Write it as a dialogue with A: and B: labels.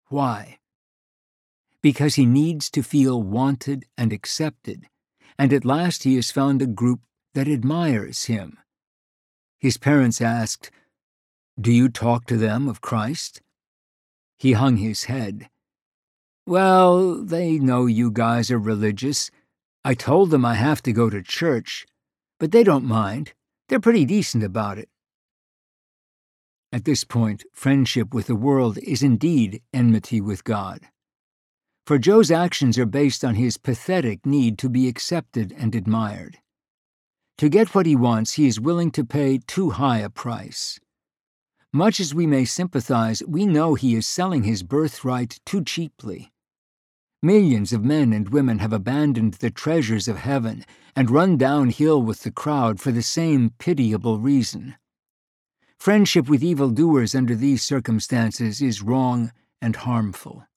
A: Why? Because he needs to feel wanted and accepted, and at last he has found a group that admires him. His parents asked, "Do you talk to them of Christ?" He hung his head. "Well, they know you guys are religious. I told them I have to go to church, but they don't mind. They're pretty decent about it." At this point, friendship with the world is indeed enmity with God. For Joe's actions are based on his pathetic need to be accepted and admired. To get what he wants, he is willing to pay too high a price. Much as we may sympathize, we know he is selling his birthright too cheaply. Millions of men and women have abandoned the treasures of heaven and run downhill with the crowd for the same pitiable reason. Friendship with evildoers under these circumstances is wrong and harmful.